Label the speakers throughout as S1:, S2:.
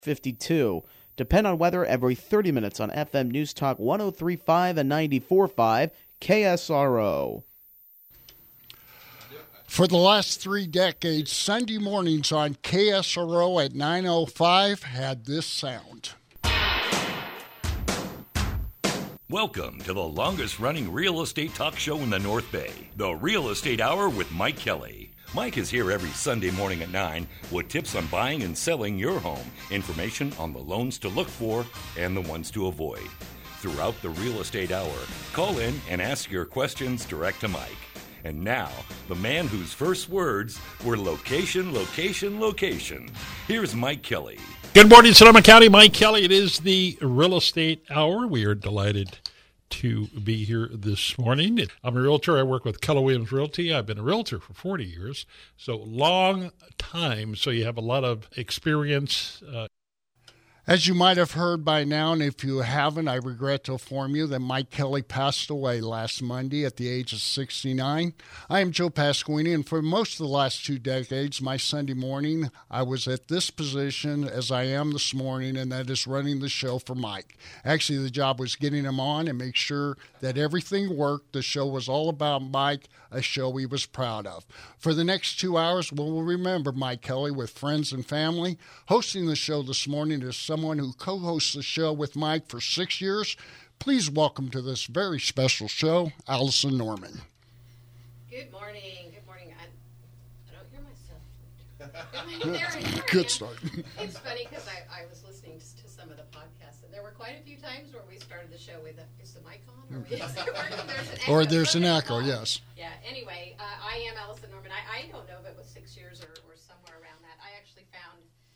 S1: 52. Depend on weather every 30 minutes on FM News Talk 103.5 and 94.5 KSRO.
S2: For the last 3 decades, Sunday mornings on KSRO at 9:05 had this sound.
S3: Welcome to the longest-running real estate talk show in the North Bay, The Real Estate Hour with Mike Kelly. Mike is here every Sunday morning at 9 with tips on buying and selling your home, information on the loans to look for and the ones to avoid. Throughout the Real Estate Hour, call in and ask your questions direct to Mike. And now, the man whose first words were location, location, location. Here's Mike Kelly.
S4: Good morning, Sonoma County. Mike Kelly. It is the Real Estate Hour. We are delighted to be here this morning. I'm a realtor. I work with Keller Williams Realty. I've been a realtor for 40 years, so long time. So you have a lot of experience.
S2: As you might have heard by now, and if you haven't, I regret to inform you that Mike Kelly passed away last Monday at the age of 69. I am Joe Pasquini, and for most of the last 2 decades, my Sunday morning, I was at this position as I am this morning, and that is running the show for Mike. Actually, the job was getting him on and make sure that everything worked. The show was all about Mike, a show he was proud of. For the next 2 hours, we'll remember Mike Kelly with friends and family. Hosting the show this morning is someone who co-hosts the show with Mike for 6 years. Please welcome to this very special show, Allison Norman.
S5: Good morning. Good morning. I don't hear myself.
S2: Good start.
S5: It's funny because I was listening to some of the podcasts, and there were quite a few times where we started the show with, is the mic on? Or is it working?
S2: Or there's an echo, yes.
S5: Yeah, anyway, I am Allison Norman. I don't know if it was 6 years or somewhere around that. I actually found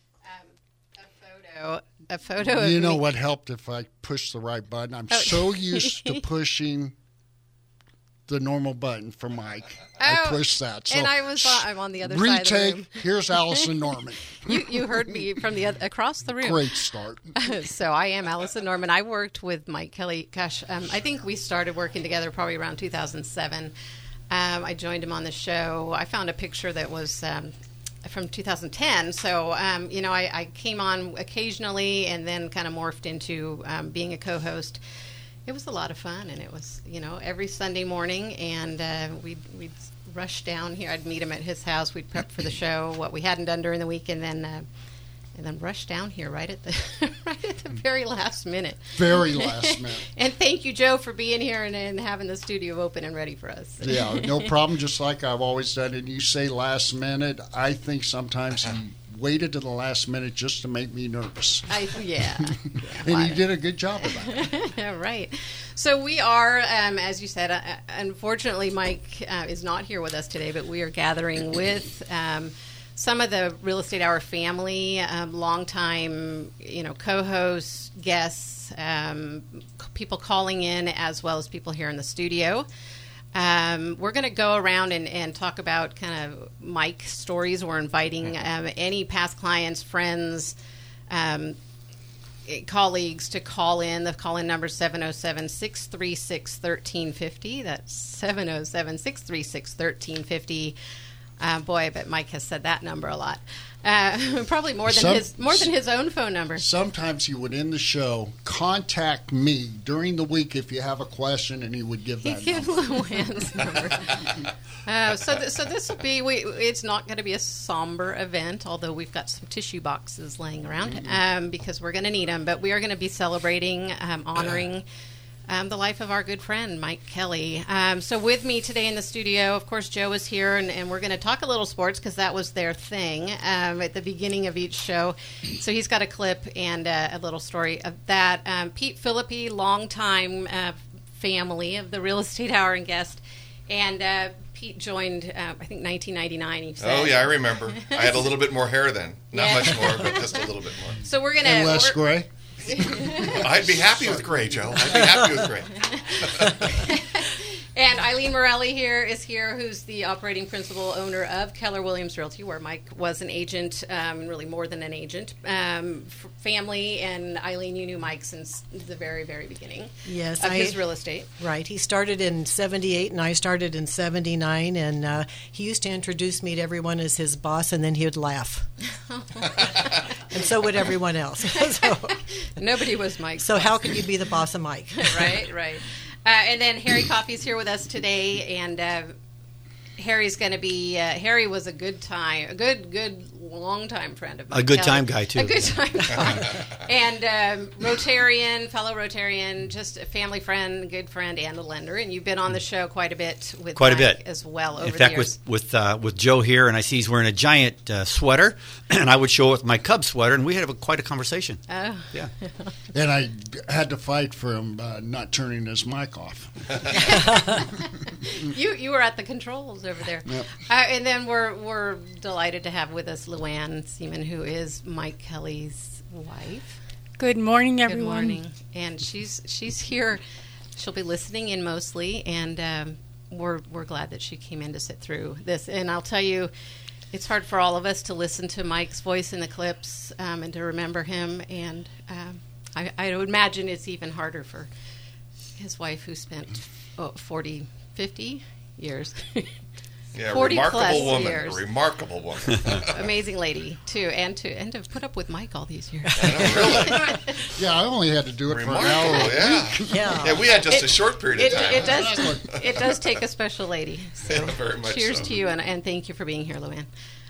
S5: a photo of
S2: You know
S5: me.
S2: what helped if I pushed the right button? I'm so used to pushing the normal button for Mike. I pushed that. So
S5: and I'm on the other side of the room.
S2: Retake, here's Allison Norman.
S5: You heard me from across the room.
S2: Great start.
S5: So I am Allison Norman. I worked with Mike Kelly. Gosh, I think we started working together probably around 2007. I joined him on the show. I found a picture that was from 2010. So, I came on occasionally and then kind of morphed into being a co-host. It was a lot of fun, and it was, every Sunday morning, and we'd rush down here. I'd meet him at his house. We'd prep for the show, what we hadn't done during the week, and then rush down here right at the very last minute.
S2: Very last minute.
S5: And thank you, Joe, for being here and having the studio open and ready for us.
S2: Yeah, no problem. Just like I've always done. And you say last minute, I think sometimes he waited to the last minute just to make me nervous.
S5: Yeah.
S2: And he did a good job of that.
S5: Yeah, right. So we are, as you said, unfortunately, Mike is not here with us today, but we are gathering with some of the Real Estate Hour family, longtime, co-hosts, guests, people calling in, as well as people here in the studio. We're going to go around and talk about kind of Mike stories. We're inviting any past clients, friends, colleagues to call in. The call-in number is 707-636-1350. That's 707-636-1350. Boy, I bet Mike has said that number a lot. Probably more than his own phone number.
S2: Sometimes he would end the show, contact me during the week if you have a question, and he would give that number.
S5: Luann's number. So this will be. It's not going to be a somber event, although we've got some tissue boxes laying around because we're going to need them. But we are going to be celebrating, honoring the life of our good friend, Mike Kelly. So with me today in the studio, of course, Joe is here, and we're going to talk a little sports because that was their thing at the beginning of each show. So he's got a clip and a little story of that. Pete Philippi, longtime family of the Real Estate Hour and guest, and Pete joined, I think, 1999. He said.
S6: Oh, yeah, I remember. I had a little bit more hair then. Not much more, but just a little bit more.
S5: So we're going to...
S2: And less gray?
S6: I'd be happy with gray, Joe. I'd be happy with gray.
S5: And Eileen Morelli is here, who's the operating principal owner of Keller Williams Realty, where Mike was an agent, really more than an agent. Family, and Eileen, you knew Mike since the very, very beginning.
S7: Yes,
S5: of his real estate.
S7: Right. He started in 78, and I started in 79, and he used to introduce me to everyone as his boss, and then he would laugh. and so would everyone else. So,
S5: Nobody was Mike.
S7: so how can you be the boss of Mike?
S5: Right. And then Harry Coffey's here with us today, and Harry's going to be. Harry was a good long-time friend of mine.
S8: A good time guy, too.
S5: A good time guy. And fellow Rotarian, just a family friend, good friend, and a lender. And you've been on the show quite a bit with Mike as well over
S8: In fact,
S5: the years.
S8: with Joe here, and I see he's wearing a giant sweater, and I would show with my Cubs sweater, and we had quite a conversation.
S5: Oh.
S8: Yeah.
S2: And I had to fight for him not turning his mic off.
S5: You were at the controls over there.
S2: Yep.
S5: And then we're delighted to have with us Luann Seaman, who is Mike Kelly's wife.
S9: Good morning, everyone.
S5: Good morning. And she's here. She'll be listening in mostly, and we're glad that she came in to sit through this. And I'll tell you, it's hard for all of us to listen to Mike's voice in the clips and to remember him. And I would imagine it's even harder for his wife, who spent 40, 50 years.
S6: Yeah,
S5: 40
S6: remarkable
S5: plus
S6: woman.
S5: years.
S6: A remarkable woman.
S5: Amazing lady, too. And to put up with Mike all these years.
S6: I know, really.
S2: Yeah, I only had to do it for an hour.
S6: Remarkable, yeah. Yeah, we had just a short period of time.
S5: It does take a special lady. So
S6: Yeah, very much
S5: cheers
S6: so.
S5: to you, and thank you for being here, Luann.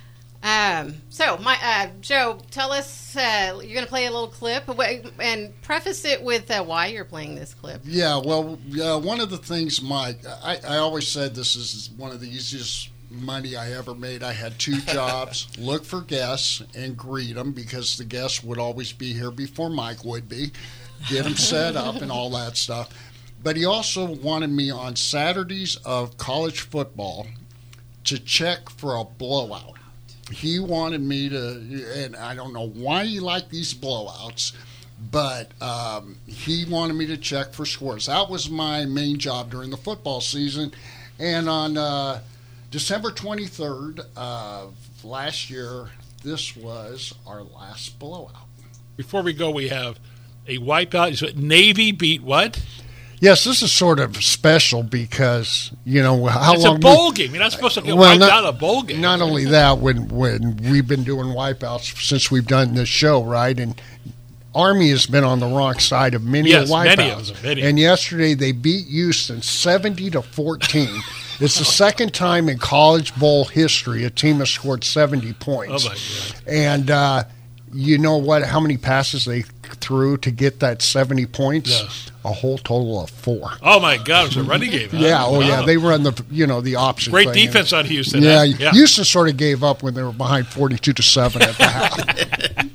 S5: So, Joe, tell us, you're going to play a little clip, and preface it with why you're playing this clip.
S2: Yeah, well, one of the things, Mike, I always said this is one of the easiest money I ever made. I had 2 jobs, look for guests and greet them, because the guests would always be here before Mike would be, get them set up and all that stuff. But he also wanted me on Saturdays of college football to check for a blowout. He wanted me to, and I don't know why he liked these blowouts, but he wanted me to check for scores. That was my main job during the football season. And on December 23rd of last year, this was our last blowout.
S4: Before we go, we have a wipeout. So Navy beat what?
S2: Yes, this is sort of special because, how
S4: It's
S2: long...
S4: a bowl game. You're not supposed to get wiped out a bowl game.
S2: Not only that, when we've been doing wipeouts since we've done this show, right? And Army has been on the wrong side of many a wipeouts.
S4: Many of them.
S2: And yesterday they beat Houston 70-14. It's the second time in college bowl history a team has scored 70 points.
S4: Oh, my God.
S2: And you know what? How many passes they threw to get that 70 points?
S4: Yes.
S2: A whole total of 4.
S4: Oh, my God. It was a running game. Huh?
S2: Yeah,
S4: Wow.
S2: yeah. They run the option.
S4: Great
S2: thing.
S4: defense on Houston.
S2: Yeah,
S4: huh?
S2: Houston sort of gave up when they were behind 42-7 at the half.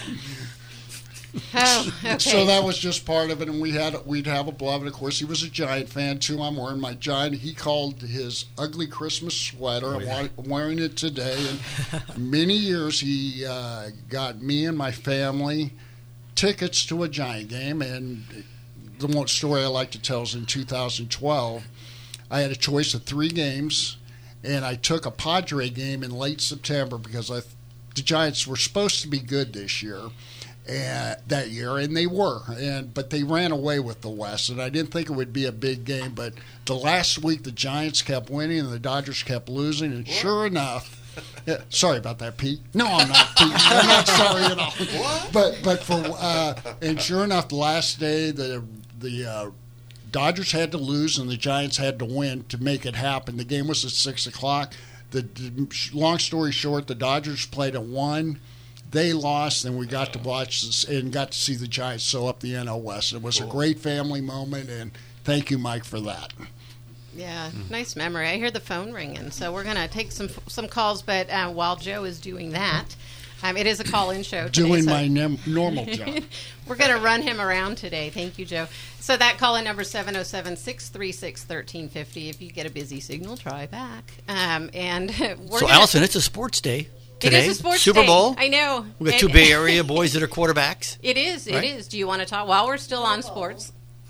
S5: Oh, okay.
S2: So that was just part of it, and we'd have a beloved. Of course, he was a Giant fan too. I'm wearing my Giant. He called his ugly Christmas sweater. I'm wearing it today. And many years he got me and my family tickets to a Giant game. And the one story I like to tell is in 2012, I had a choice of 3 games, and I took a Padre game in late September because the Giants were supposed to be good this year. That year, and they were, but they ran away with the West, and I didn't think it would be a big game, but the last week the Giants kept winning and the Dodgers kept losing, and sure enough, sorry about that, Pete. No, I'm not, Pete. I'm not sorry at all. What? But sure enough, the last day the Dodgers had to lose and the Giants had to win to make it happen. The game was at 6:00. Long story short, the Dodgers played at 1:00. They lost, and we got to watch this and got to see the Giants sew up the NL West. It was a great family moment, and thank you, Mike, for that.
S5: Yeah, nice memory. I hear the phone ringing, so we're going to take some calls. But while Joe is doing that, it is a call-in show today.
S2: Doing my normal job.
S5: We're going to run him around today. Thank you, Joe. So that call-in number is 707-636-1350. If you get a busy signal, try back.
S8: Allison, it's a sports day. Today,
S5: it is a sports
S8: Super Bowl.
S5: Day. I know.
S8: We got 2 Bay Area boys that are quarterbacks.
S5: It is.
S8: Right?
S5: It is. Do you want to talk while we're still on sports?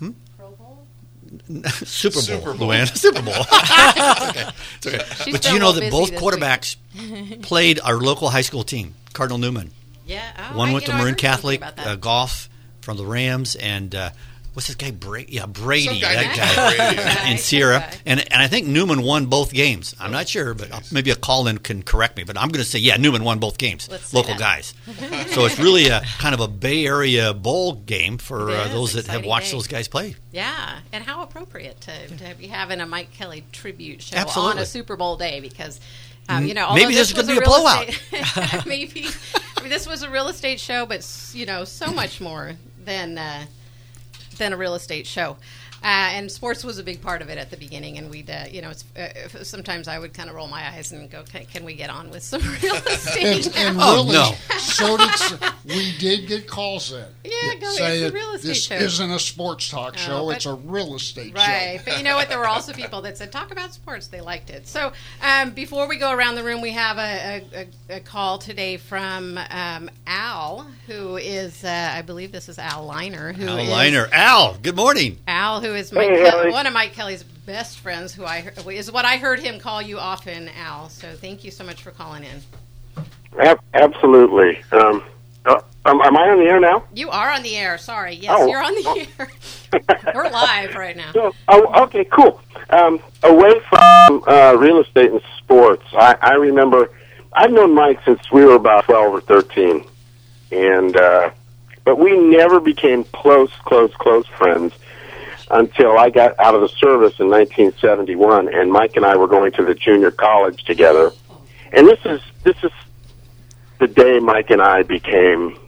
S8: Super Bowl, Luann. Super Bowl. It's okay. But do you know that both quarterbacks played our local high school team, Cardinal Newman?
S5: Yeah.
S8: One went to Marin Catholic, golf from the Rams, and what's this guy? Brady.
S6: Some guy
S8: That
S6: named
S8: guy.
S6: Brady.
S8: In Sierra. And I think Newman won both games. I'm not sure, but maybe a call-in can correct me. But I'm going to say, Newman won both games. Local guys. So it's really a kind of a Bay Area bowl game for those that have watched those guys play.
S5: Yeah, and how appropriate to be having a Mike Kelly tribute show
S8: Absolutely.
S5: on a Super Bowl day because,
S8: maybe this is going to be a blowout.
S5: Maybe. I mean, this was a real estate show, but, so much more than a real estate show. And sports was a big part of it at the beginning, and we'd, sometimes I would kind of roll my eyes and go, "Can we get on with some real estate?"
S2: And
S8: Oh,
S2: really,
S8: no.
S2: so we did get calls in.
S5: Yeah, go
S2: say
S5: it's a real estate
S2: this
S5: show.
S2: isn't a sports talk show;
S5: but-
S2: it's a real estate
S5: Right,
S2: show.
S5: but you know what? There were also people that said, "Talk about sports." They liked it. So before we go around the room, we have a call today from Al, who is, I believe this is Al Liner.
S8: Al, good morning.
S5: Al, who is one of Mike Kelly's best friends, is what I heard him call you often, Al. So thank you so much for calling in.
S9: Absolutely. Am I on the air now?
S5: You are on the air. Sorry. Yes, you're on the air. We're live right now.
S9: So, okay, cool. Away from real estate and sports, I remember I've known Mike since we were about 12 or 13, and but we never became close friends until I got out of the service in 1971, and Mike and I were going to the junior college together. And this is the day Mike and I became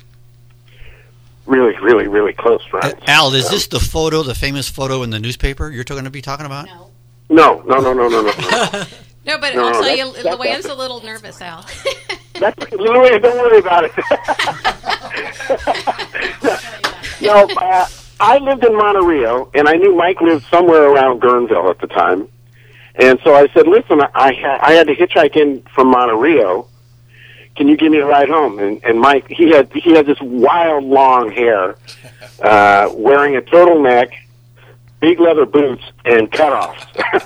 S9: really close friends.
S8: Al, is this the famous photo in the newspaper you're going to be talking about?
S9: No.
S5: No, but
S9: No,
S5: I'll tell you,
S9: that's-
S5: Luann's a little nervous, Al.
S9: Louis, don't worry about it. No, I lived in Monterey, and I knew Mike lived somewhere around Guerneville at the time. And so I said, listen, I had to hitchhike in from Monterey. Can you give me a ride home? And Mike, he had this wild long hair, wearing a turtleneck, big leather boots, and cutoffs.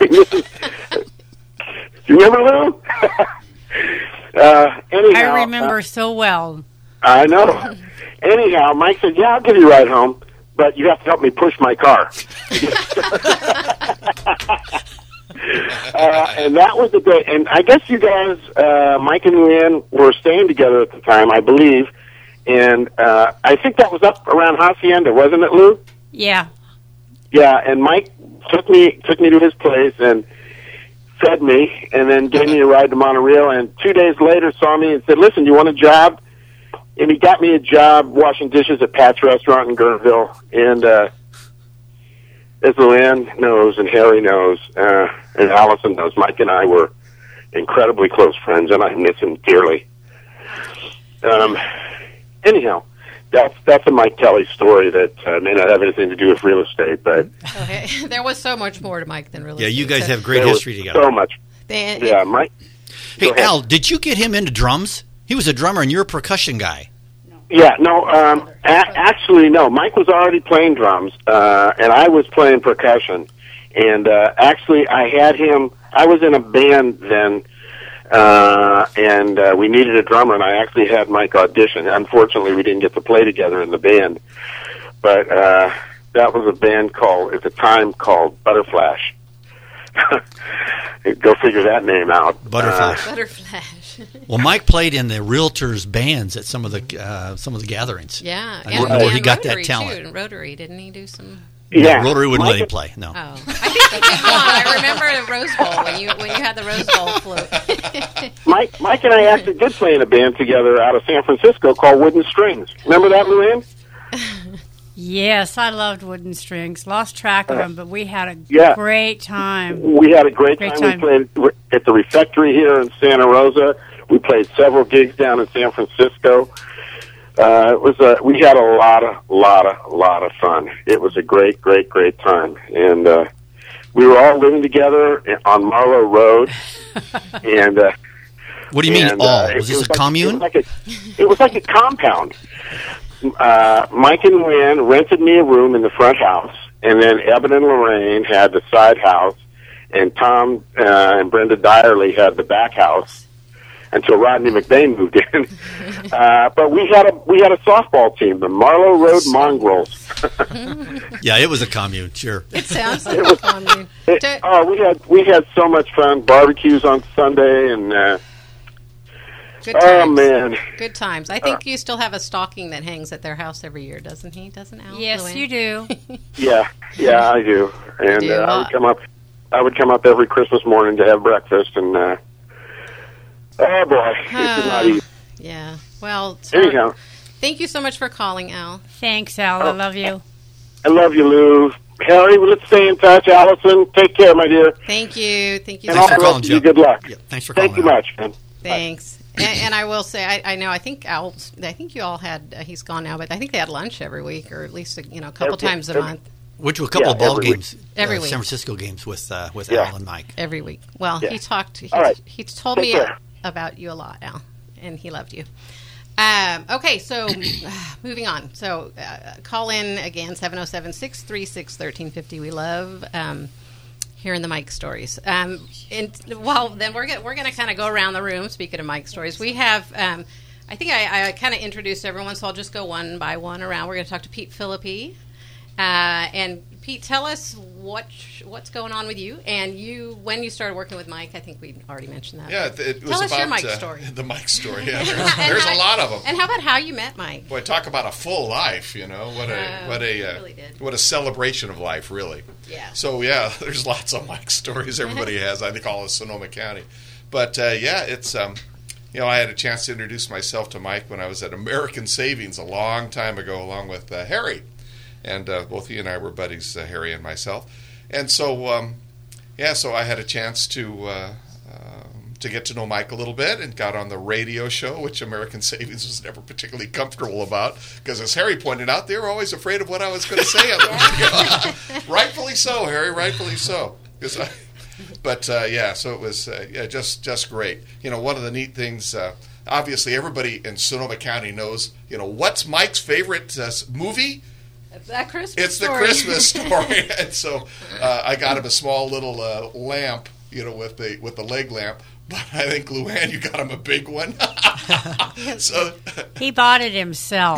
S9: Do you remember Lou? Anyhow,
S10: I remember so well.
S9: I know. Anyhow, Mike said, "Yeah, I'll give you a ride home, but you have to help me push my car." And that was the day. And I guess you guys, Mike and Luann, were staying together at the time, I believe. And I think that was up around Hacienda, wasn't it, Lou?
S10: Yeah.
S9: Yeah. And Mike took me to his place and fed me, and then gave me a ride to Montreal. And 2 days later, saw me and said, "Listen, you want a job?" And he got me a job washing dishes at Pat's Restaurant in Guerneville. And as Luann knows, and Harry knows, and Allison knows, Mike and I were incredibly close friends, and I miss him dearly. Anyhow, that's a Mike Kelly story that may not have anything to do with real estate, but
S5: Okay. There was so much more to Mike than real estate.
S8: Yeah, you guys have great
S9: there was
S8: history together.
S9: so much. Yeah, Mike.
S8: Hey,
S9: Go ahead.
S8: Al, did you get him into drums? He was a drummer, and you're a percussion guy.
S9: Yeah, no, actually, no. Mike was already playing drums, and I was playing percussion. And actually, I had him, I was in a band then, and we needed a drummer, and I actually had Mike audition. Unfortunately, we didn't get to play together in the band. But that was a band at the time called Butterflash. Go figure that name out.
S8: Butterflash.
S5: Butterflash.
S8: Well, Mike played in the Realtors bands at some of the gatherings.
S5: Yeah.
S8: I don't know where he got that
S5: Rotary,
S8: talent.
S5: Too. And Rotary, didn't he do some?
S9: Yeah,
S8: Rotary wouldn't
S9: Mike,
S8: let him play. No.
S5: Oh, I think he did one. I remember the Rose Bowl when you had the Rose Bowl float.
S9: Mike and I actually did play in a band together out of San Francisco called Wooden Strings. Remember that, Luann?
S10: Yes, I loved Wooden Strings. Lost track of them, but we had a great time.
S9: We had a great time. We played at the Refectory here in Santa Rosa. We played several gigs down in San Francisco. We had a lot of fun. It was a great time, and we were all living together on Marlowe Road. And
S8: what do you mean all? Was this a commune?
S9: It was like a compound. Mike and Luann rented me a room in the front house, and then Eben and Lorraine had the side house, and Tom and Brenda Dyerly had the back house. until Rodney McBain moved in. But we had a softball team, the Marlow Road Mongrels.
S8: Yeah, it was a commune, sure.
S5: It sounds like a commune.
S9: We had so much fun. Barbecues on Sunday and.
S5: Good times.
S9: Oh, man.
S5: Good times. I think you still have a stocking that hangs at their house every year, doesn't he? Doesn't Al?
S10: Yes,
S5: Luann?
S10: you do.
S9: Yeah, I do. And I would come up every Christmas morning to have breakfast, and oh boy, it's not easy.
S5: Yeah. Well,
S9: anyhow,
S5: thank you so much for calling, Al.
S10: Thanks, Al. I love you.
S9: I love you, Lou. Harry, let's stay in touch. Allison, take care, my dear.
S5: Thank you. Thank you.
S9: And
S8: Thanks
S9: all
S8: for
S9: the
S8: calling,
S9: rest of you,
S8: Joe.
S9: good luck.
S8: Yeah, thanks for calling.
S9: Thank you much, man.
S5: Thanks. And I will say, I think Al. I think you all had. He's gone now, but I think they had lunch every week, or at least a couple times a month.
S8: Went to a couple of ball games,
S5: every week.
S8: San Francisco games with Al and Mike.
S5: Every week. Well, he talked. He told me about you a lot, Al, and he loved you. Okay, so moving on. So call in again, 707-636-1350. We love hearing the Mike stories. And well, then we're going to kind of go around the room. Speaking of Mike stories, we have. I think I kind of introduced everyone, so I'll just go one by one around. We're going to talk to Pete Philippi. And Pete, tell us what's going on with you and when you started working with Mike. I think we already mentioned that.
S6: Yeah, it was
S5: tell us
S6: about
S5: your Mike story.
S6: The Mike story. Yeah, there's a lot of them.
S5: And how about how you met Mike?
S6: Boy, talk about a full life. What a celebration of life, really.
S5: Yeah.
S6: So yeah, there's lots of Mike stories. Everybody has. I think all of Sonoma County. But it's. I had a chance to introduce myself to Mike when I was at American Savings a long time ago, along with Harry. And both he and I were buddies, Harry and myself. And so, so I had a chance to get to know Mike a little bit and got on the radio show, which American Savings was never particularly comfortable about. Because as Harry pointed out, they were always afraid of what I was going to say on the radio. Rightfully so, Harry, rightfully so. So it was just great. One of the neat things, obviously everybody in Sonoma County knows, what's Mike's favorite movie?
S5: That Christmas
S6: It's
S5: story.
S6: The Christmas Story. And so I got him a small little lamp, with the leg lamp. But I think, Luann, you got him a big one. So
S10: he bought it himself.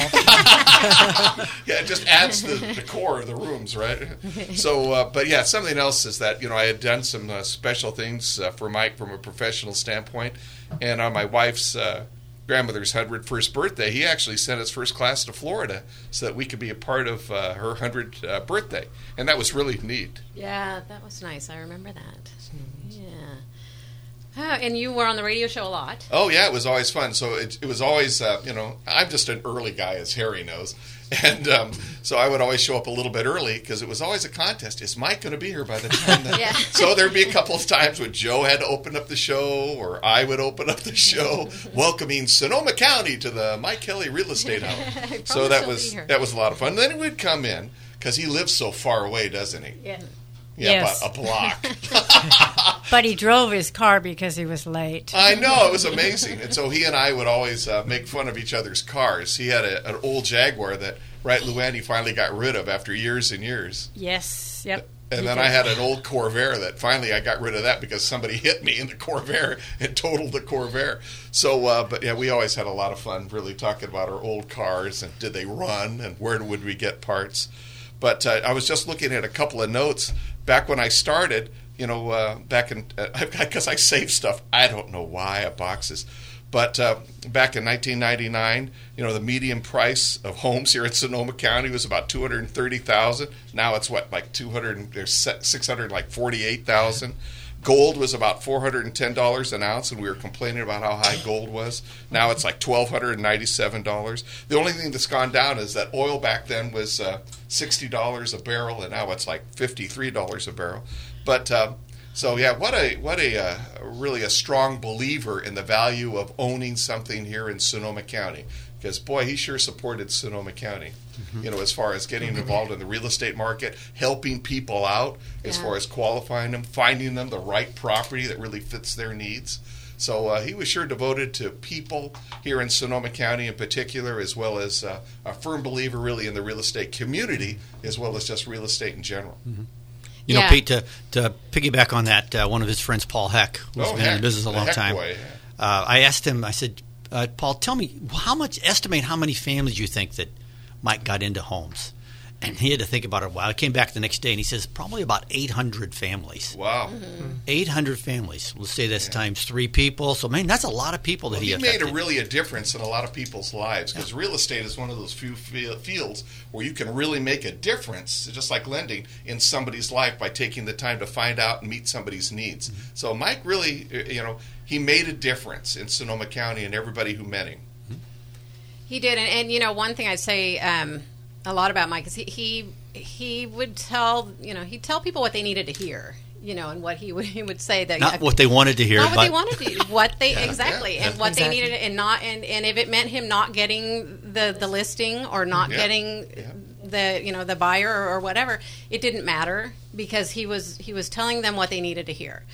S6: Yeah, it just adds the decor of the rooms, right? So, something else is that, I had done some special things for Mike from a professional standpoint. And on my wife's grandmother's 101st birthday, he actually sent us first class to Florida so that we could be a part of her 100th birthday. And that was really neat.
S5: Yeah, that was nice. I remember that. Yeah. And you were on the radio show a lot.
S6: Oh, yeah, it was always fun. So it was always, I'm just an early guy, as Harry knows. And so I would always show up a little bit early because it was always a contest. Is Mike going to be here by the time that...
S5: Yeah. So
S6: there'd be a couple of times when Joe had to open up the show or I would open up the show, welcoming Sonoma County to the Mike Kelly Real Estate Hour. So that was a lot of fun. And then he would come in because he lives so far away, doesn't he?
S5: Yeah.
S6: Yeah,
S10: yes.
S6: About a block.
S10: But he drove his car because he was late.
S6: I know, it was amazing. And so he and I would always make fun of each other's cars. He had an old Jaguar that, Luann, he finally got rid of after years and years.
S10: Yes, yep.
S6: And then I had an old Corvair that finally I got rid of that because somebody hit me in the Corvair and totaled the Corvair. So, we always had a lot of fun really talking about our old cars and did they run and where would we get parts. But I was just looking at a couple of notes back when I started, back in, because I saved stuff, I don't know why, boxes. But back in 1999, the median price of homes here in Sonoma County was about $230,000. Now it's $648,000. Gold was about $410 an ounce, and we were complaining about how high gold was. Now it's like $1,297. The only thing that's gone down is that oil back then was $60 a barrel, and now it's like $53 a barrel. But what a really a strong believer in the value of owning something here in Sonoma County. Because, boy, he sure supported Sonoma County, as far as getting involved in the real estate market, helping people out as far as qualifying them, finding them the right property that really fits their needs. So he was sure devoted to people here in Sonoma County in particular, as well as a firm believer really in the real estate community, as well as just real estate in general.
S8: Mm-hmm. Pete, to piggyback on that, one of his friends, Paul Heck, who's been in the business a long time. I asked him, I said, Paul, tell me, estimate how many families you think that Mike got into homes. And he had to think about it a while. I came back the next day, and he says probably about 800 families.
S6: Wow.
S8: 800 families. Let's say that's times 3 people. So, man, that's a lot of people that he affected.
S6: Made a difference in a lot of people's lives, because real estate is one of those few fields where you can really make a difference, just like lending, in somebody's life by taking the time to find out and meet somebody's needs. Mm-hmm. So Mike really, he made a difference in Sonoma County and everybody who met him. Mm-hmm.
S5: He did. And one thing I'd say a lot about Mike is he would tell people what they needed to hear, and what he would say that
S8: not what they wanted to hear,
S5: not what they wanted to hear, what they exactly and what they needed, and if it meant him not getting the listing or not getting the buyer or whatever, it didn't matter, because he was telling them what they needed to hear.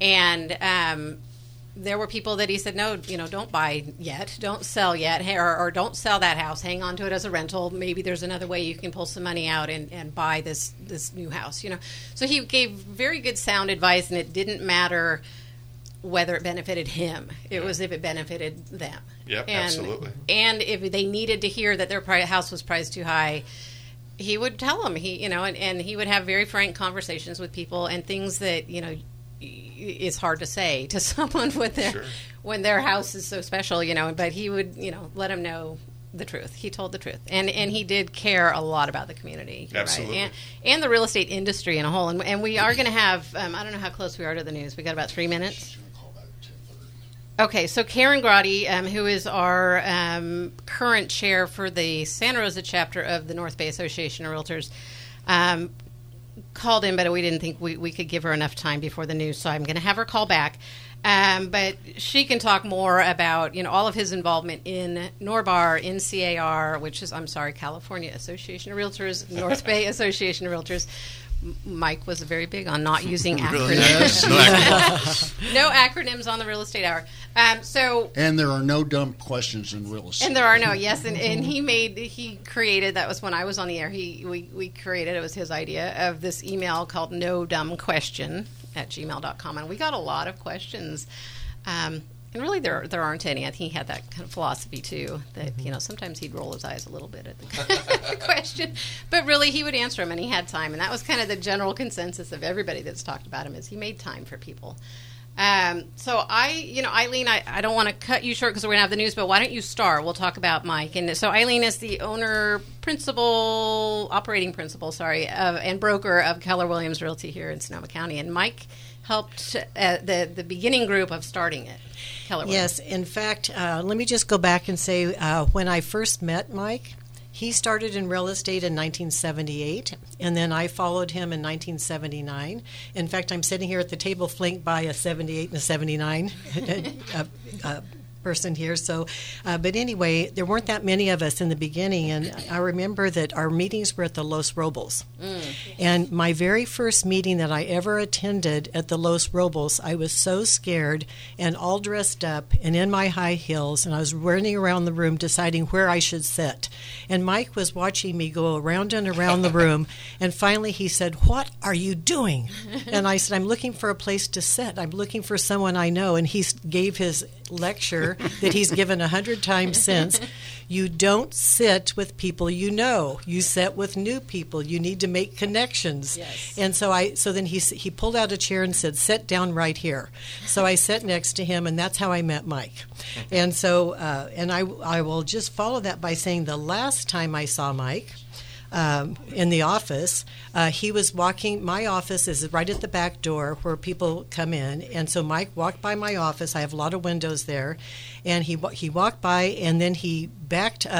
S5: And there were people that he said, no, don't buy yet, don't sell yet, or don't sell that house, hang on to it as a rental. Maybe there's another way you can pull some money out and buy this new house, So he gave very good sound advice, and it didn't matter whether it benefited him. It was if it benefited them.
S6: Yep, absolutely.
S5: And if they needed to hear that their house was priced too high, he would tell them, and he would have very frank conversations with people, and things that, it's hard to say to someone when their house is so special, but he would, let them know the truth. He told the truth. And he did care a lot about the community.
S6: Absolutely.
S5: Right? And the real estate industry in a whole. And we are going to have, I don't know how close we are to the news. We got about 3 minutes. Okay, so Karen Grotti, who is our current chair for the Santa Rosa chapter of the North Bay Association of Realtors, called in, but we didn't think we could give her enough time before the news, so I'm going to have her call back. But she can talk more about all of his involvement in NORBAR, NCAR, which is California Association of Realtors, North Bay Association of Realtors. Mike was very big on not using acronyms. No acronyms on the Real Estate Hour.
S2: And there are no dumb questions in real estate.
S5: And there are no, yes. And he created, that was when I was on the air, we created, it was his idea, of this email called No Dumb Question @gmail.com. And we got a lot of questions. And really, there aren't any. I think he had that kind of philosophy, too, that, sometimes he'd roll his eyes a little bit at the question. But really, he would answer them, and he had time. And that was kind of the general consensus of everybody that's talked about him, is he made time for people. So Eileen, I don't want to cut you short because we're going to have the news, but why don't you start? We'll talk about Mike. And so Eileen is the operating principal, and broker of Keller Williams Realty here in Sonoma County. And Mike helped the beginning group of starting it.
S7: Yes, in fact, let me just go back and say when I first met Mike, he started in real estate in 1978, and then I followed him in 1979. In fact, I'm sitting here at the table flanked by a 78 and a 79 person here. So, but anyway, there weren't that many of us in the beginning, and I remember that our meetings were at the Los Robles. And my very first meeting that I ever attended at the Los Robles, I was so scared and all dressed up and in my high heels, and I was running around the room deciding where I should sit. And Mike was watching me go around and around the room, and finally he said, "What are you doing?" And I said, "I'm looking for a place to sit. I'm looking for someone I know." And he gave his lecture that he's given 100 times since. You don't sit with people you know. You sit with new people. You need to make connections.
S5: Yes.
S7: And so then he pulled out a chair and said, "Sit down right here." So I sat next to him, and that's how I met Mike. And so and I will just follow that by saying the last time I saw Mike in the office, he was walking. My office is right at the back door where people come in, and so Mike walked by my office. I have a lot of windows there, and he walked by, and then he backing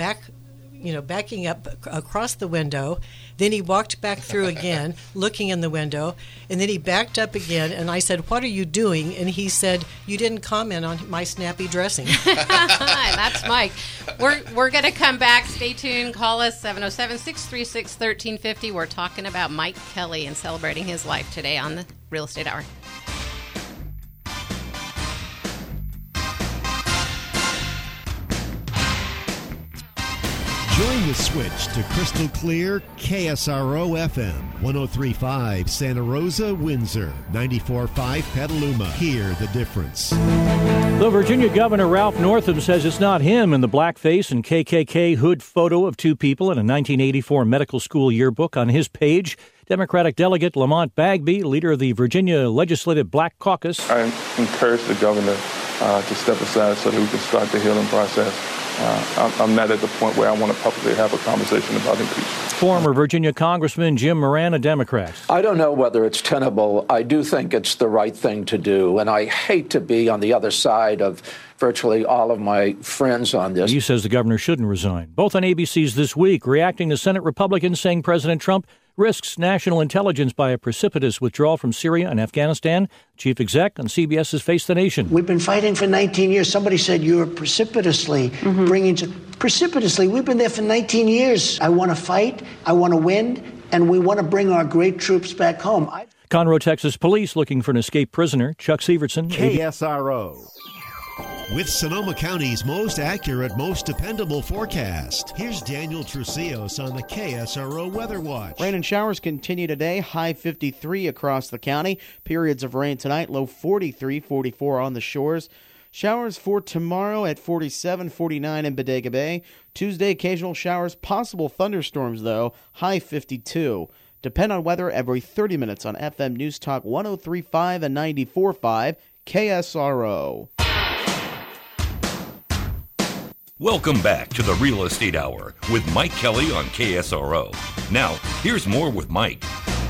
S7: up across the window. Then he walked back through again, looking in the window, and then he backed up again. And I said, "What are you doing?" And he said, "You didn't comment on my snappy dressing."
S5: That's Mike. We're going to come back. Stay tuned. Call us 707-636-1350. We're talking about Mike Kelly and celebrating his life today on the Real Estate Hour.
S11: Join the switch to crystal clear KSRO FM, 103.5 Santa Rosa, Windsor, 94.5 Petaluma. Hear the difference.
S12: The Virginia Governor Ralph Northam says it's not him in the blackface and KKK hood photo of two people in a 1984 medical school yearbook on his page. Democratic Delegate Lamont Bagby, leader of the Virginia Legislative Black Caucus.
S13: I encourage the governor to step aside so that we can start the healing process. I'm not at the point where I want to publicly have a conversation about impeachment.
S12: Former Virginia Congressman Jim Moran, a Democrat.
S14: I don't know whether it's tenable. I do think it's the right thing to do, and I hate to be on the other side of virtually all of my friends on this.
S12: He says the governor shouldn't resign. Both on ABC's This Week, reacting to Senate Republicans saying President Trump risks national intelligence by a precipitous withdrawal from Syria and Afghanistan. Chief exec on CBS's Face the Nation.
S15: We've been fighting for 19 years. Somebody said you're precipitously bringing to... Precipitously, we've been there for 19 years. I want to fight, I want to win, and we want to bring our great troops back home.
S12: Conroe, Texas police looking for an escaped prisoner. Chuck Severson.
S11: KSRO. With Sonoma County's most accurate, most dependable forecast, here's Daniel Trucios on the KSRO Weather Watch.
S1: Rain and showers continue today, high 53 across the county. Periods of rain tonight, low 43, 44 on the shores. Showers for tomorrow at 47, 49 in Bodega Bay. Tuesday, occasional showers, possible thunderstorms, though, high 52. Depend on weather every 30 minutes on FM News Talk 103.5 and 94.5 KSRO.
S3: Welcome back to the Real Estate Hour with Mike Kelly on KSRO. Now, here's more with Mike.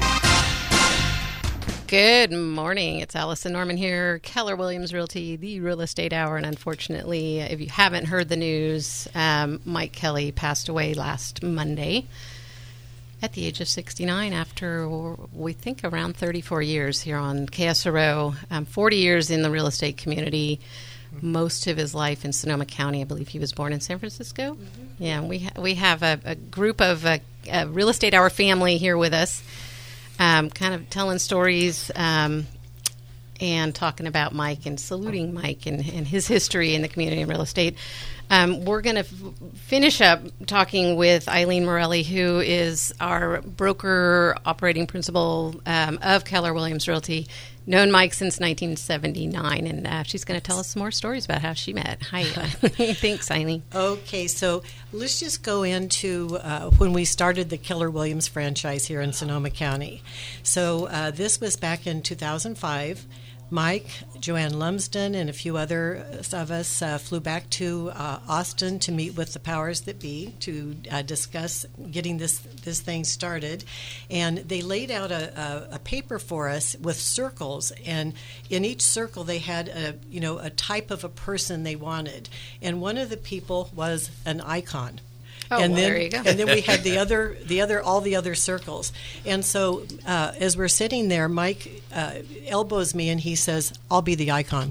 S5: Good morning. It's Allison Norman here, Keller Williams Realty, the Real Estate Hour. And unfortunately, if you haven't heard the news, Mike Kelly passed away last Monday at the age of 69 after, we think, around 34 years here on KSRO, 40 years in the real estate community. Most of his life in Sonoma County. I believe he was born in San Francisco. Mm-hmm. Yeah, we have a group of a Real Estate Hour family here with us, kind of telling stories and talking about Mike and saluting Mike and his history in the community and real estate. We're going to finish up talking with Eileen Morelli, who is our broker operating principal of Keller Williams Realty. Known Mike since 1979, and she's going to tell us some more stories about how she met. Hi. Thanks, Eileen.
S7: Okay, so let's just go into when we started the Keller Williams franchise here in Sonoma County. So this was back in 2005. Mike, Joanne Lumsden, and a few others of us flew back to Austin to meet with the powers that be to discuss getting this thing started. And they laid out a paper for us with circles, and in each circle they had a type of a person they wanted. And one of the people was an icon.
S5: Oh,
S7: and
S5: well,
S7: then,
S5: there you go.
S7: And then we had all the other circles. And so as we're sitting there, Mike elbows me and he says, "I'll be the icon,"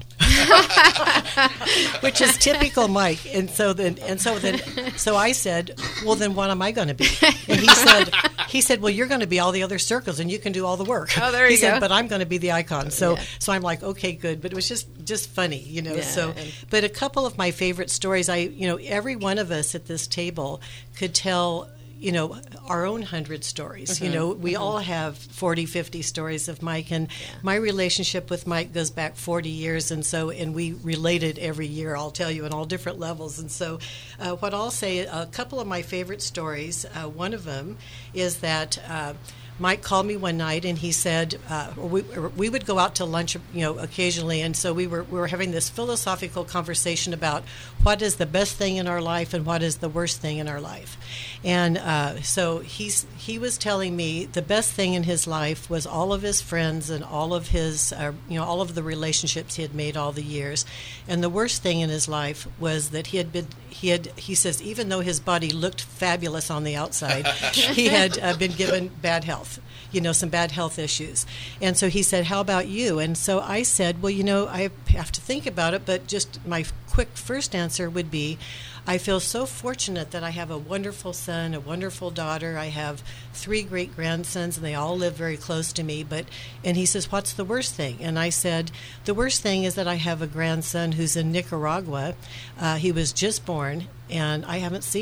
S7: which is typical Mike. And so I said, "Well, then what am I going to be?" And he said, "Well, you're going to be all the other circles, and you can do all the work."
S5: Oh, there you go.
S7: But I'm going to be the icon. So I'm like, okay, good. But it was just funny, Yeah. So, but a couple of my favorite stories. Every one of us at this table could tell, our own 100 stories.
S5: Mm-hmm.
S7: We all have 40, 50 stories of Mike, and my relationship with Mike goes back 40 years, and we related every year, I'll tell you, on all different levels. And so what I'll say, a couple of my favorite stories, one of them is that Mike called me one night and he said, we would go out to lunch, occasionally, and so we were having this philosophical conversation about what is the best thing in our life and what is the worst thing in our life. And so he was telling me the best thing in his life was all of his friends and all of his, all of the relationships he had made all the years. And the worst thing in his life was that he says, even though his body looked fabulous on the outside, he had been given bad health. Some bad health issues. And so he said, "How about you?" And so I said, "Well, I have to think about it, but just my quick first answer would be, I feel so fortunate that I have a wonderful son, a wonderful daughter. I have 3 great-grandsons, and they all live very close to me. And he says, "What's the worst thing?" And I said, "The worst thing is that I have a grandson who's in Nicaragua. He was just born, and I haven't seen him."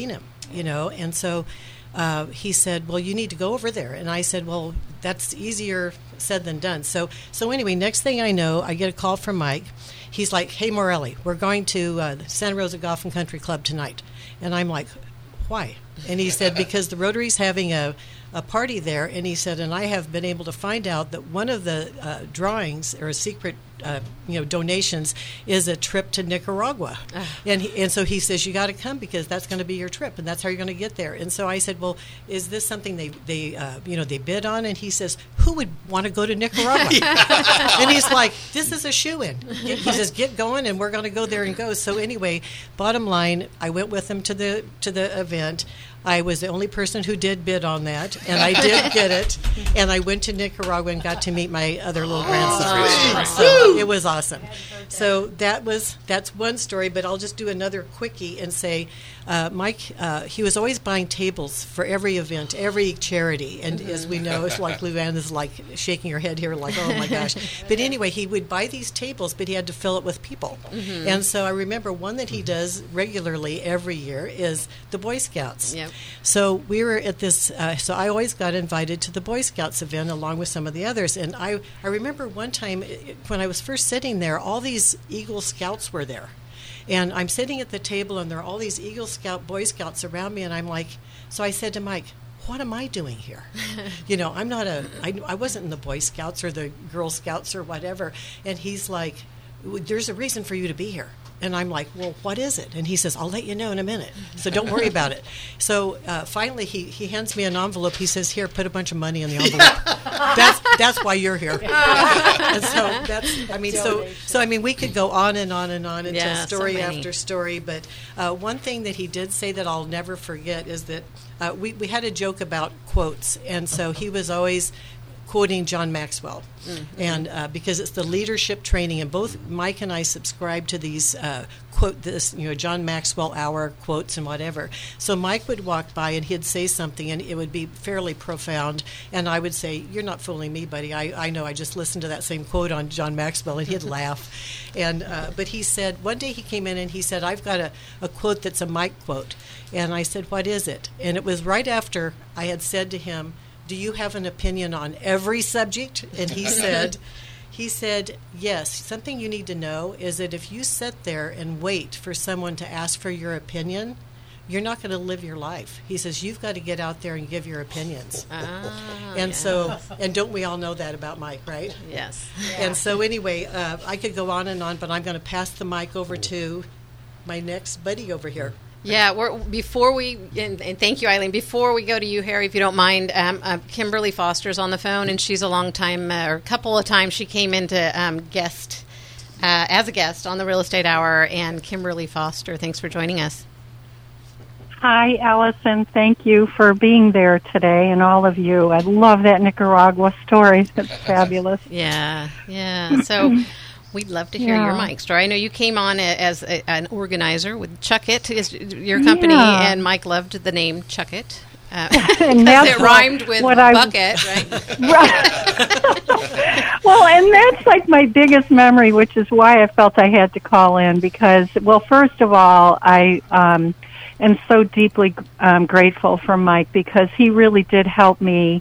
S7: And so he said, well, you need to go over there. And I said, well, that's easier said than done. So anyway, next thing I know, I get a call from Mike. He's like, hey, Morelli, we're going to the Santa Rosa Golf and Country Club tonight. And I'm like, why? And he said, because the Rotary's having a party there. And he said, and I have been able to find out that one of the drawings or secret donations is a trip to Nicaragua. And so he says, you got to come because that's going to be your trip and that's how you're going to get there. And so I said, well, is this something they bid on? And he says, who would want to go to Nicaragua? And he's like, this is a shoo-in. He says, get going and we're going to go there and go. So anyway, bottom line, I went with him to the event. I was the only person who did bid on that, and I did get it. And I went to Nicaragua and got to meet my other little grandson. So it was awesome. So that's one story, but I'll just do another quickie and say, Mike, he was always buying tables for every event, every charity. And as we know, it's like Luann is like shaking her head here like, oh my gosh. But anyway, he would buy these tables, but he had to fill it with people. Mm-hmm. And so I remember one that he does regularly every year is the Boy Scouts. Yep. So we were at this, so I always got invited to the Boy Scouts event along with some of the others. And I remember one time when I was first sitting there, all these Eagle Scouts were there. And I'm sitting at the table, and there are all these Eagle Scout, Boy Scouts around me, and I'm like, so I said to Mike, what am I doing here? I'm not I wasn't in the Boy Scouts or the Girl Scouts or whatever. And he's like, there's a reason for you to be here. And I'm like, well, what is it? And he says, I'll let you know in a minute, so don't worry about it. So finally he hands me an envelope. He says, here, put a bunch of money in the envelope. That's why you're here. And so we could go on and on and on and tell story after story. But one thing that he did say that I'll never forget is that we had a joke about quotes. And so he was always quoting John Maxwell, and because it's the leadership training, and both Mike and I subscribe to these John Maxwell hour quotes and whatever. So Mike would walk by and he'd say something, and it would be fairly profound, and I would say, "You're not fooling me, buddy. I know. I just listened to that same quote on John Maxwell," and he'd laugh. And but he said one day he came in and he said, "I've got a quote that's a Mike quote," and I said, "What is it?" And it was right after I had said to him, "Do you have an opinion on every subject?" And he said, yes, something you need to know is that if you sit there and wait for someone to ask for your opinion, you're not going to live your life. He says, you've got to get out there and give your opinions. So, and don't we all know that about Mike, right?
S5: Yes.
S7: Yeah. And so anyway, I could go on and on, but I'm going to pass the mic over to my next buddy over here.
S5: Yeah, and thank you, Eileen. Before we go to you, Harry, if you don't mind, Kimberly Foster's on the phone, and she's a couple of times she came in to as a guest on the Real Estate Hour. And Kimberly Foster, thanks for joining us.
S16: Hi, Allison. Thank you for being there today, and all of you. I love that Nicaragua story. It's fabulous.
S5: Yeah. So we'd love to hear your Mike story. I know you came on as an organizer with Chuck It, is your company, and Mike loved the name Chuck It.
S16: And
S5: it rhymed with bucket, right?
S16: Well, and that's like my biggest memory, which is why I felt I had to call in because, well, first of all, I am so deeply grateful for Mike because he really did help me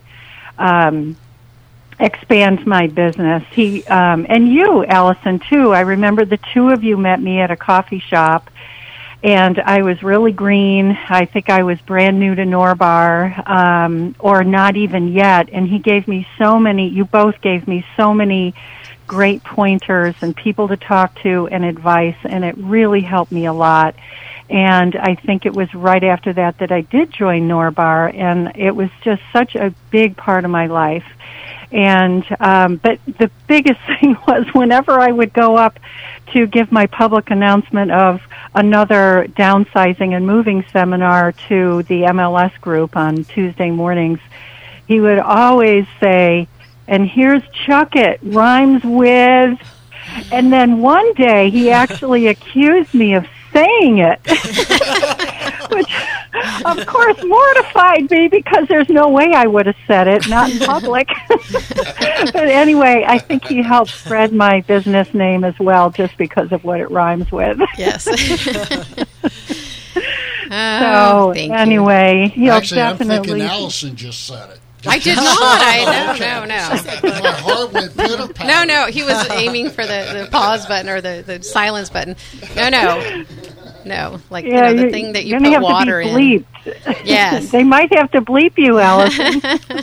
S16: expand my business. He and you, Allison, too. I remember the two of you met me at a coffee shop, and I was really green. I think I was brand new to Norbar, or not even yet. And you both gave me so many great pointers and people to talk to and advice, and it really helped me a lot. And I think it was right after that I did join Norbar, and it was just such a big part of my life. And but the biggest thing was whenever I would go up to give my public announcement of another downsizing and moving seminar to the MLS group on Tuesday mornings, he would always say, and here's Chuck It, rhymes with, and then one day he actually accused me of saying it, which of course mortified me because there's no way I would have said it, not in public. But anyway, I think he helped spread my business name as well just because of what it rhymes with.
S5: Yes.
S16: Anyway, he'll
S2: Actually,
S16: definitely.
S2: I'm thinking Allison just said it.
S5: I did not. No.
S2: My heart went pitter-patter.
S5: No. He was aiming for the pause button or the silence button. No. Like the thing that you put water in.
S16: Bleeped.
S5: Yes.
S16: They might have to bleep you, Allison.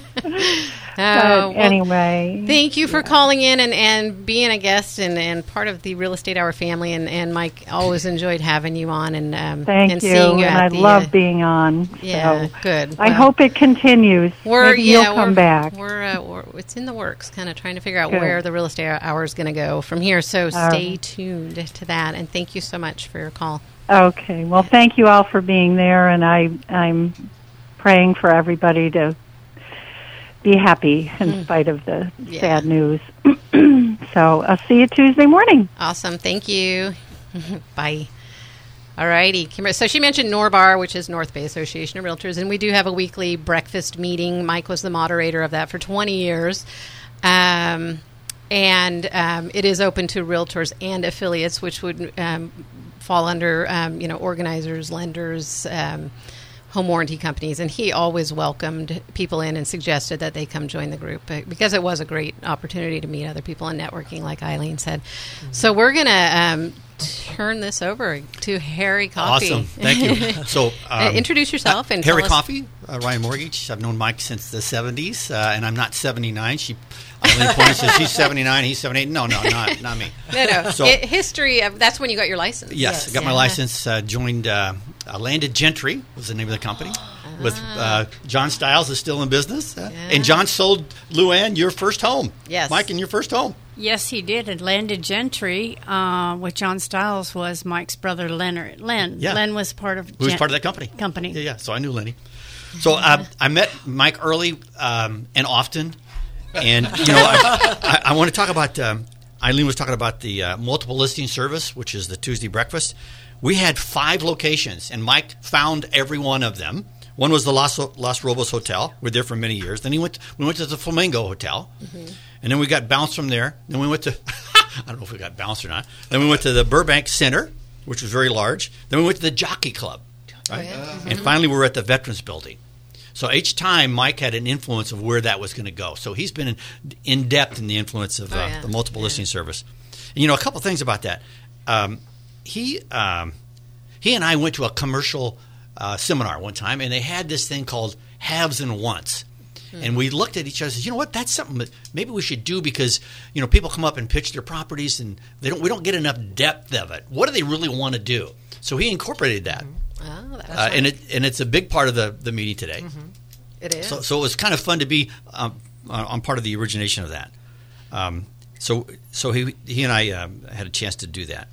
S16: Anyway.
S5: Thank you for calling in and being a guest and part of the Real Estate Hour family. And Mike, always enjoyed having you on and
S16: thank you.
S5: Seeing you.
S16: And I love being on.
S5: Yeah,
S16: so
S5: good.
S16: I hope it continues. Maybe you'll come back.
S5: It's in the works, kind of trying to figure out where the Real Estate Hour is going to go from here. So stay tuned to that. And thank you so much for your call.
S16: Okay. Well, thank you all for being there, and I'm praying for everybody to be happy in spite of the sad news. So I'll see you Tuesday morning.
S5: Awesome. Thank you. Bye. All righty. So she mentioned NORBAR, which is North Bay Association of Realtors, and we do have a weekly breakfast meeting. Mike was the moderator of that for 20 years. And it is open to realtors and affiliates, which would fall under, organizers, lenders, home warranty companies. And he always welcomed people in and suggested that they come join the group because it was a great opportunity to meet other people and networking, like Eileen said. Mm-hmm. So we're going to turn this over to Harry Coffey.
S8: Awesome. Thank you. So
S5: introduce yourself. And
S8: Harry Coffey, Ryan Mortgage. I've known Mike since the 70s, and I'm not 79. Eileen points says she's 79, he's 78. No, not me.
S5: No. So, history of that's when you got your license.
S8: Yes, I got my license. Joined Landed Gentry was the name of the company. With John Stiles is still in business, and John sold Luann your first home.
S5: Yes,
S8: Mike, in your first home.
S10: Yes, he did. And Landed Gentry with John Stiles was Mike's brother, Len.
S8: Yeah.
S10: Len was part of.
S8: Who was part of that company? Yeah. So I knew Lenny. So I met Mike early and often. And, I want to talk about, Eileen was talking about the multiple listing service, which is the Tuesday breakfast. We had 5 locations, and Mike found every one of them. One was the Los Robos Hotel. We were there for many years. Then we went to the Flamingo Hotel, and then we got bounced from there. Then we went to, I don't know if we got bounced or not. Then we went to the Burbank Center, which was very large. Then we went to the Jockey Club, right? And finally we were at the Veterans Building. So each time, Mike had an influence of where that was going to go. So he's been in depth in the influence of the multiple listing service. And, a couple things about that. He and I went to a commercial seminar one time, and they had this thing called haves and wants. And we looked at each other and said, you know what, that's something that maybe we should do because, people come up and pitch their properties, and we don't get enough depth of it. What do they really want to do? So he incorporated that.
S5: Oh, that's right.
S8: And it's a big part of the meeting today.
S5: Mm-hmm. It is.
S8: So it was kind of fun to be on part of the origination of that. So he and I had a chance to do that.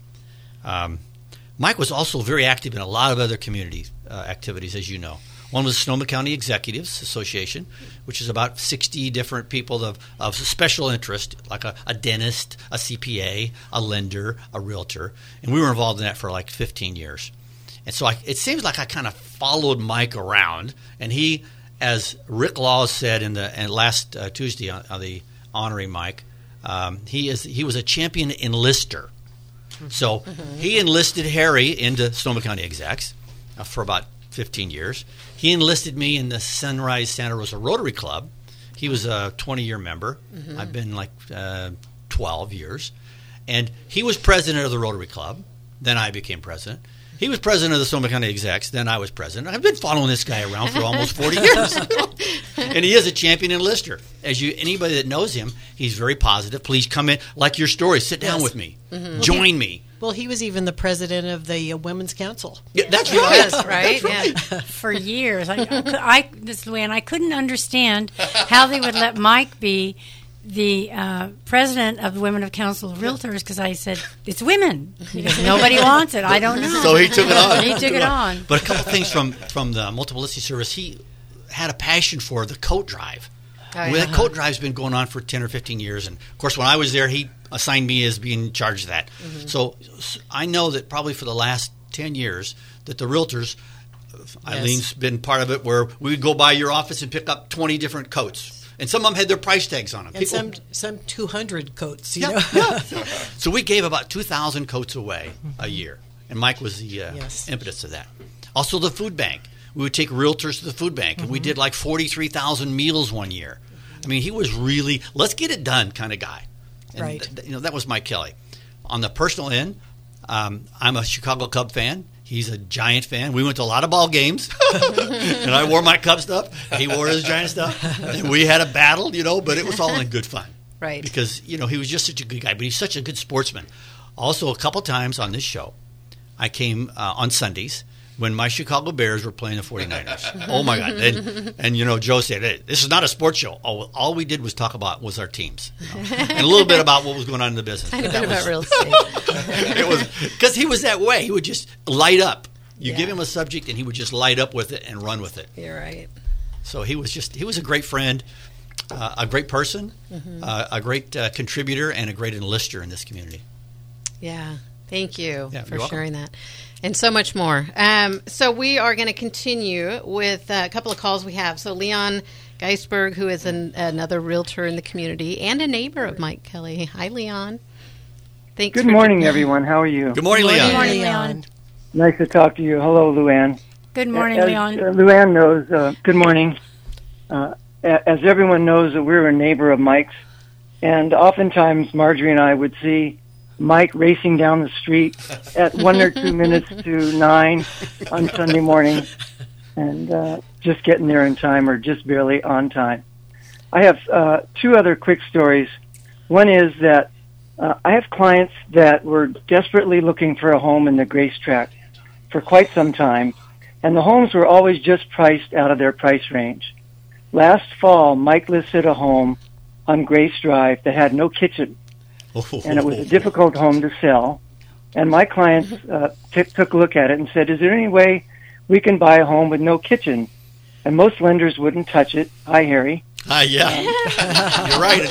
S8: Mike was also very active in a lot of other community activities, as you know. One was Sonoma County Executives Association, which is about 60 different people of special interest, like a dentist, a CPA, a lender, a realtor. And we were involved in that for like 15 years. And so it seems like I kind of followed Mike around, and he, as Rick Laws said in last Tuesday on the honoring Mike, he was a champion enlister. So he enlisted Harry into Sonoma County Execs for about 15 years. He enlisted me in the Sunrise Santa Rosa Rotary Club. He was a 20-year member. I've been like 12 years. And he was president of the Rotary Club. Then I became president. He was president of the Sonoma County Execs. Then I was president. I've been following this guy around for almost 40 years. And he is a champion enlister. Anybody that knows him, he's very positive. Please come in. Like your story, sit down with me. Join me.
S7: Well, he was even the president of the Women's Council.
S8: Yeah, that's right.
S5: Yes, right?
S8: That's
S5: right.
S10: For years. This is Luann, I couldn't understand how they would let Mike be the president of the Women of Council of Realtors because I said, it's women. Because nobody wants it. I don't know.
S8: So he took it on.
S10: He took it on.
S8: But a couple things from the multiple listing service, he had a passion for the coat drive. That coat drive's been going on for 10 or 15 years. And, of course, when I was there, he assigned me as being in charge of that. So I know that probably for the last 10 years that the realtors, Eileen's been part of it, where we would go by your office and pick up 20 different coats. And some of them had their price tags on them.
S7: And some 200 coats, you
S8: know.
S7: Yeah.
S8: So we gave about 2,000 coats away a year. And Mike was the impetus of that. Also, the food bank. We would take realtors to the food bank, and we did like 43,000 meals one year. I mean, he was really let's get it done kind of guy. And
S7: Right.
S8: That was Mike Kelly. On the personal end, I'm a Chicago Cub fan. He's a Giant fan. We went to a lot of ball games, and I wore my Cub stuff. He wore his Giant stuff. And we had a battle, but it was all in good fun.
S5: Right.
S8: Because, he was just such a good guy, but he's such a good sportsman. Also, a couple times on this show, I came on Sundays when my Chicago Bears were playing the 49ers. Oh, my God. And Joe said, hey, this is not a sports show. All we did was talk about was our teams. And a little bit about what was going on in the business.
S5: And a bit about real estate.
S8: It was because he was that way. He would just light up. You give him a subject, and he would just light up with it and run with it.
S5: You're right.
S8: So he was a great friend, a great person, a great contributor, and a great enlister in this community.
S5: Yeah. Thank you for
S8: you're
S5: sharing that. And so much more. So we are going to continue with a couple of calls we have. So Leon Geisberg, who is another realtor in the community and a neighbor of Mike Kelly. Hi, Leon. Thanks.
S17: Good morning, everyone. How are you?
S8: Good morning, Leon.
S10: Good morning, Leon.
S17: Nice to talk to you. Hello, Luann.
S10: Good morning,
S17: As
S10: Leon.
S17: Luann knows, good morning. As everyone knows, that we're a neighbor of Mike's, and oftentimes Marjorie and I would see Mike racing down the street at 1 or 2 minutes to 9 on Sunday morning, and just getting there in time or just barely on time. I have two other quick stories. One is that I have clients that were desperately looking for a home in the Grace Tract for quite some time, and the homes were always just priced out of their price range. Last fall, Mike listed a home on Grace Drive that had no kitchen, and it was a difficult home to sell. And my clients took a look at it and said, is there any way we can buy a home with no kitchen? And most lenders wouldn't touch it. Hi, Harry.
S8: Hi, yeah. You're right,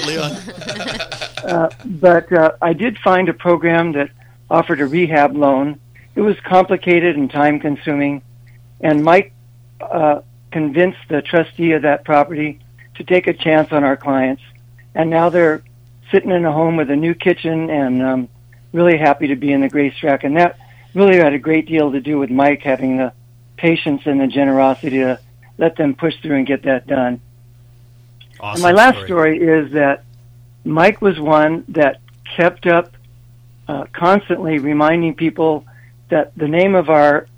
S8: Leon.
S17: But I did find a program that offered a rehab loan. It was complicated and time-consuming, and Mike convinced the trustee of that property to take a chance on our clients. And now they're sitting in a home with a new kitchen and really happy to be in the Grace Tract. And that really had a great deal to do with Mike having the patience and the generosity to let them push through and get that done.
S8: Awesome.
S17: And my last story is that Mike was one that kept up constantly reminding people that the name of our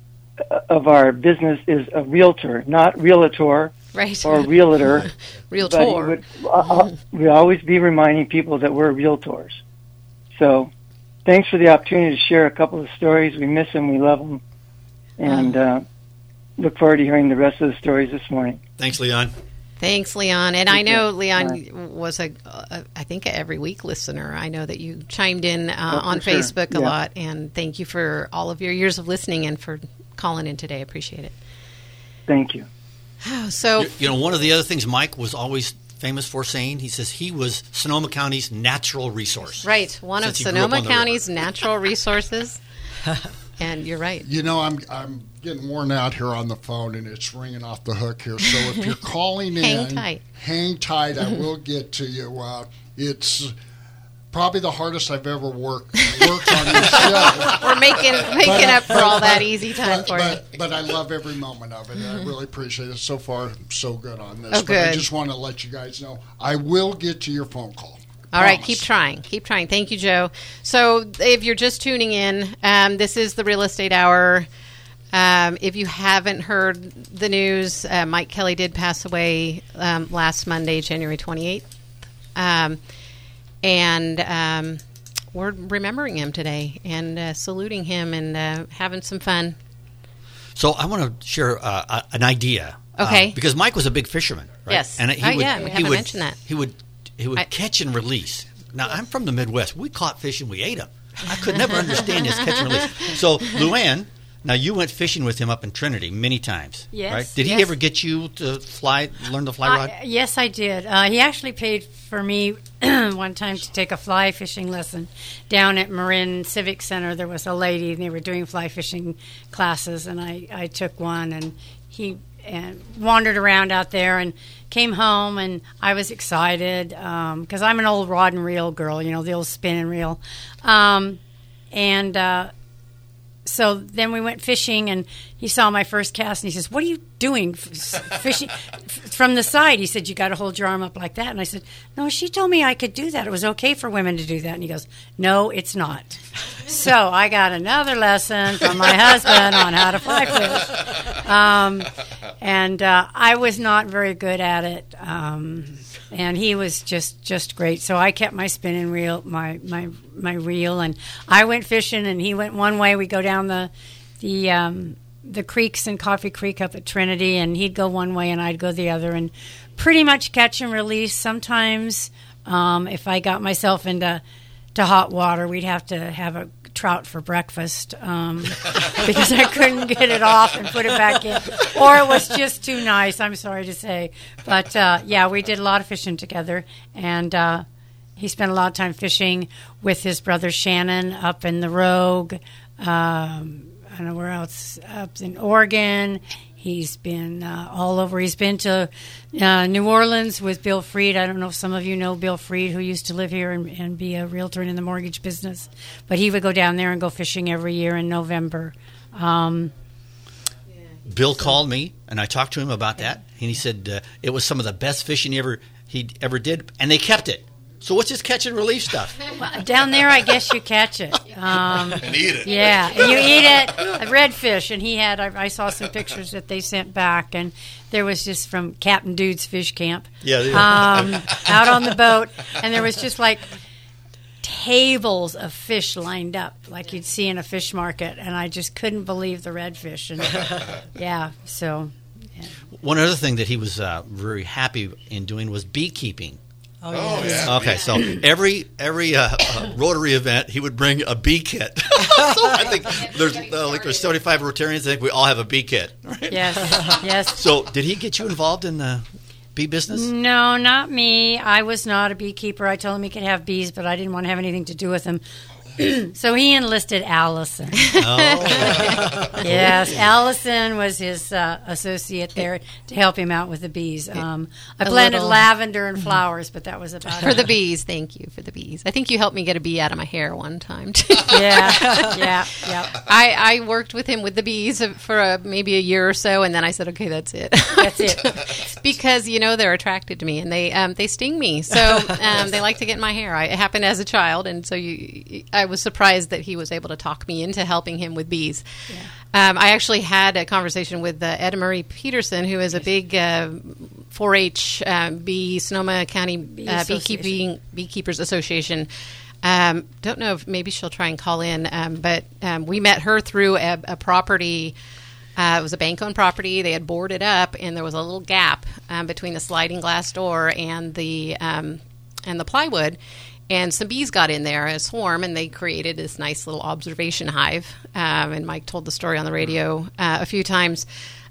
S17: business is a realtor, not realtor,
S5: right,
S17: or realtor.
S5: Realtor.
S17: But we always be reminding people that we're realtors. So, thanks for the opportunity to share a couple of stories. We miss them, we love them, and look forward to hearing the rest of the stories this morning.
S8: Thanks, Leon.
S5: Thanks, Leon. And I know Leon was I think, a every week listener. I know that you chimed in on Facebook a lot, and thank you for all of your years of listening and for calling in today. I appreciate it.
S17: Thank you.
S5: So,
S8: one of the other things Mike was always famous for saying, he says he was Sonoma County's natural resource.
S5: Right, one of Sonoma County's natural resources. And you're right.
S2: I'm getting worn out here on the phone, and it's ringing off the hook here. So if you're calling in, hang tight. I will get to you. It's probably the hardest I've ever worked on this show.
S5: We're making up for all that easy time for you.
S2: But I love every moment of it, and I really appreciate it. So far, so good on this.
S5: Oh, good.
S2: But I just want to let you guys know I will get to your phone call.
S5: All right, keep trying. Thank you, Joe. So if you're just tuning in, this is the Real Estate Hour. If you haven't heard the news, Mike Kelly did pass away last Monday, January 28th. And we're remembering him today and saluting him and having some fun.
S8: So I want to share an idea.
S5: Okay.
S8: Because Mike was a big fisherman, right?
S5: Yes.
S8: And
S5: we haven't mentioned that.
S8: He would catch and release. Now, I'm from the Midwest. We caught fish and we ate them. I could never understand his catch and release. So, Luann, now you went fishing with him up in Trinity many times.
S10: Yes.
S8: Right? Did he ever get you to learn the fly rod?
S10: Yes, I did. He actually paid for me one time to take a fly fishing lesson down at Marin Civic Center. There was a lady, and they were doing fly fishing classes, and I took one, and he wandered around out there and came home, and I was excited because I'm an old rod and reel girl, the old spin and reel. So so then we went fishing, and he saw my first cast, and he says, "What are you doing fishing from the side?" He said, "You got to hold your arm up like that." And I said, "No, she told me I could do that. It was okay for women to do that." And he goes, "No, it's not." So I got another lesson from my husband on how to fly fish. And I was not very good at it. And he was just great. So I kept my spinning reel, my reel, and I went fishing, and he went one way. We go down the creeks in Coffee Creek up at Trinity, and he'd go one way and I'd go the other, and pretty much catch and release. Sometimes if I got myself into hot water, we'd have to have a trout for breakfast because I couldn't get it off and put it back in, or it was just too nice, I'm sorry to say. But yeah, we did a lot of fishing together, and he spent a lot of time fishing with his brother Shannon up in the Rogue. I don't know where else, up in Oregon. He's been all over. He's been to New Orleans with Bill Freed. I don't know if some of you know Bill Freed, who used to live here and be a realtor in the mortgage business. But he would go down there and go fishing every year in November.
S8: Bill called me, and I talked to him about that. And he said it was some of the best fishing he ever did, and they kept it. So what's this catch and release stuff?
S10: Well, down there, I guess you catch it.
S6: And eat it.
S10: Yeah, and you eat it. Redfish, and he had. I saw some pictures that they sent back, and there was just from Captain Dude's Fish Camp.
S8: Yeah.
S10: Out on the boat, and there was just like tables of fish lined up, like you'd see in a fish market, and I just couldn't believe the redfish. And yeah, so. Yeah.
S8: One other thing that he was very happy in doing was beekeeping.
S6: Oh, yeah.
S8: Okay, so every Rotary event, he would bring a bee kit. So I think there's 75 Rotarians. I think we all have a bee kit. Right?
S10: Yes.
S8: So did he get you involved in the bee business?
S10: No, not me. I was not a beekeeper. I told him he could have bees, but I didn't want to have anything to do with them. So he enlisted Allison.
S8: Oh.
S10: Yes, Allison was his associate there to help him out with the bees. I blended lavender and flowers, but that was about it.
S5: For the bees, thank you for the bees. I think you helped me get a bee out of my hair one time, too.
S10: Yeah.
S5: I worked with him with the bees for maybe a year or so, and then I said, okay, that's it.
S10: That's it.
S5: Because, they're attracted to me, and they sting me. So they like to get in my hair. It happened as a child, and so I was surprised that he was able to talk me into helping him with bees. Yeah. I actually had a conversation with Ed Marie Peterson, who is a big 4-H Sonoma County Beekeepers Association. Don't know if maybe she'll try and call in, but we met her through a property. It was a bank-owned property. They had boarded up, and there was a little gap between the sliding glass door and the plywood. And some bees got in there, a swarm, and they created this nice little observation hive. And Mike told the story on the radio a few times.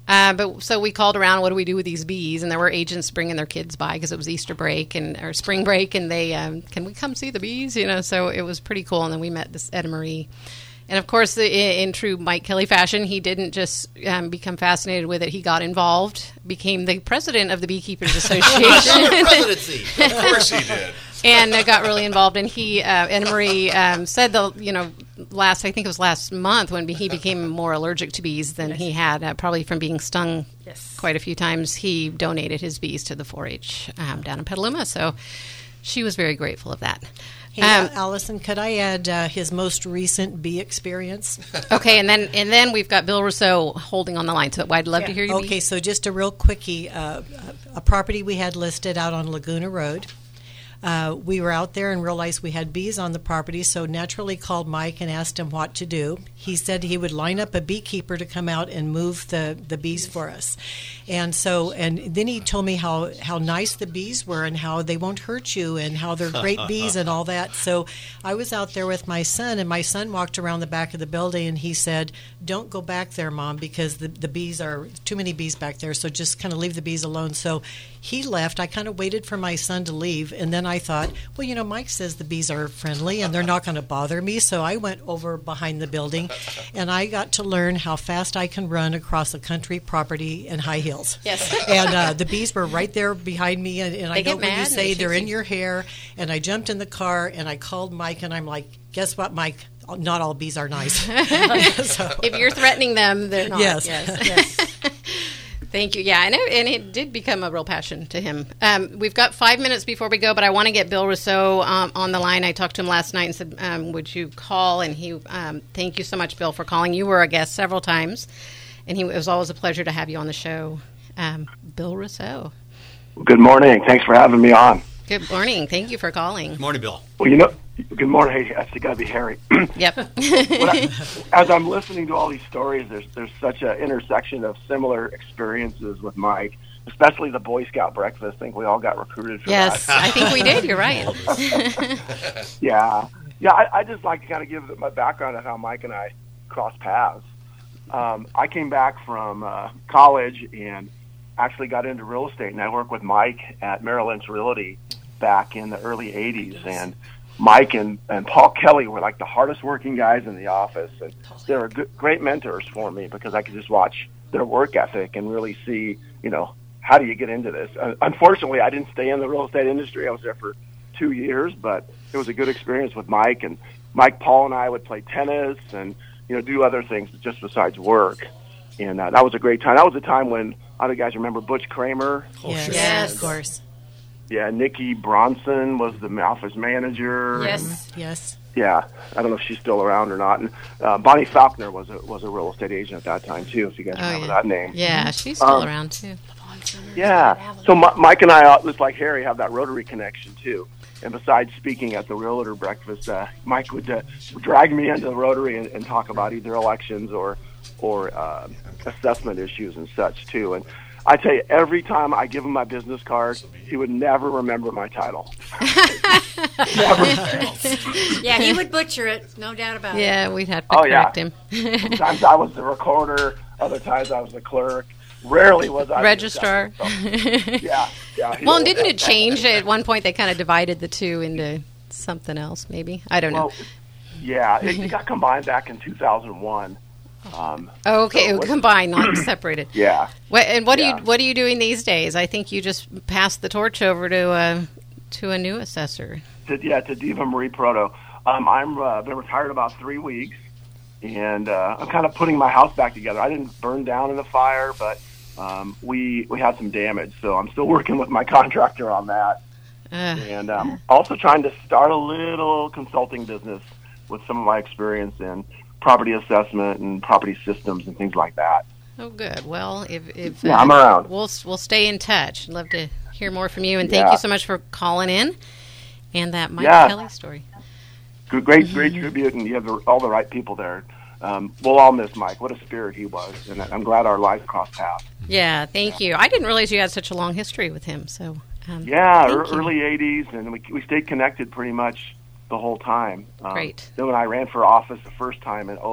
S5: So we called around, what do we do with these bees? And there were agents bringing their kids by because it was Easter break or spring break, and they, can we come see the bees? So it was pretty cool. And then we met this Ed Marie. And, of course, in true Mike Kelly fashion, he didn't just become fascinated with it. He got involved, became the president of the Beekeepers Association.
S8: Presidency.
S6: Of course he did.
S5: And got really involved. And he, Anna Marie, said I think it was last month when he became more allergic to bees than he had, probably from being stung quite a few times. He donated his bees to the 4-H down in Petaluma. So she was very grateful of that.
S7: Hey, Allison, could I add his most recent bee experience?
S5: Okay, and then we've got Bill Rousseau holding on the line, so I'd love to hear you.
S7: Okay, so just a real quickie, a property we had listed out on Laguna Road. We were out there and realized we had bees on the property, so naturally called Mike and asked him what to do. He said he would line up a beekeeper to come out and move the bees for us. And then he told me how nice the bees were and how they won't hurt you and how they're great bees and all that. So I was out there with my son, and my son walked around the back of the building, and he said, "Don't go back there, Mom, because the bees are too many bees back there, so just kind of leave the bees alone." So he left. I kind of waited for my son to leave, and then I thought, well, Mike says the bees are friendly and they're not going to bother me. So I went over behind the building, and I got to learn how fast I can run across a country property in high heels.
S5: Yes.
S7: And the bees were right there behind me, and I know when you say they're in your hair. And I jumped in the car, and I called Mike, and I'm like, guess what, Mike? not all bees are nice. So.
S5: If you're threatening them, they're not.
S7: Yes.
S5: Thank you. Yeah, and it did become a real passion to him. We've got 5 minutes before we go, but I want to get Bill Rousseau on the line. I talked to him last night and said, would you call? And he, thank you so much, Bill, for calling. You were a guest several times, and it was always a pleasure to have you on the show. Bill Rousseau.
S18: Good morning. Thanks for having me on.
S5: Good morning. Thank you for calling.
S8: Good morning, Bill.
S18: Well, good morning. Hey, that's got to be Harry.
S5: Yep.
S18: As I'm listening to all these stories, there's such an intersection of similar experiences with Mike, especially the Boy Scout breakfast. I think we all got recruited for that.
S5: Yes, I think we did. You're right.
S18: Yeah. I just like to kind of give my background of how Mike and I crossed paths. I came back from college and actually got into real estate, and I worked with Mike at Merrill Lynch Realty back in the early 80s, and Mike and Paul Kelly were like the hardest working guys in the office, and they were great mentors for me because I could just watch their work ethic and really see, how do you get into this? Unfortunately, I didn't stay in the real estate industry. I was there for 2 years, but it was a good experience with Mike, and Paul and I would play tennis and, do other things just besides work. And that was a great time. That was a time when, other guys remember Butch Kramer?
S7: Yes, of course.
S18: Yeah, Nikki Bronson was the office manager.
S7: Yes.
S18: Yeah, I don't know if she's still around or not. And Bonnie Faulkner was a real estate agent at that time too. If you guys remember that name.
S5: Yeah, she's still around too.
S18: Yeah. So Mike and I, just like Harry, have that Rotary connection too. And besides speaking at the Realtor breakfast, Mike would drag me into the Rotary and talk about either elections or assessment issues and such too. And I tell you, every time I give him my business card, he would never remember my title. Never.
S10: Yeah, he would butcher it, no doubt about it.
S5: Yeah, we'd have to correct him.
S18: Sometimes I was the recorder, other times I was the clerk. Rarely was I
S5: registrar.
S18: Yeah.
S5: Well, and didn't it change at one point? They kind of divided the two into something else, maybe. I don't know.
S18: Yeah, it got combined back in 2001.
S5: Okay, so combined, not separated.
S18: Yeah.
S5: What are you doing these days? I think you just passed the torch over to a new assessor.
S18: To Diva Marie Proto. I'm been retired about 3 weeks, and I'm kind of putting my house back together. I didn't burn down in the fire, but we had some damage, so I'm still working with my contractor on that, and also trying to start a little consulting business with some of my experience in property assessment and property systems and things like that.
S5: Oh, good. Well, if
S18: I'm around.
S5: We'll stay in touch. I'd love to hear more from you, and thank you so much for calling in and that Mike Kelly story.
S18: Great tribute, and you have all the right people there. We'll all miss Mike. What a spirit he was, and I'm glad our lives crossed paths.
S5: Yeah, thank you. I didn't realize you had such a long history with him. So
S18: early 80s, and we stayed connected pretty much the whole time.
S5: Great.
S18: Then when I ran for office the first time in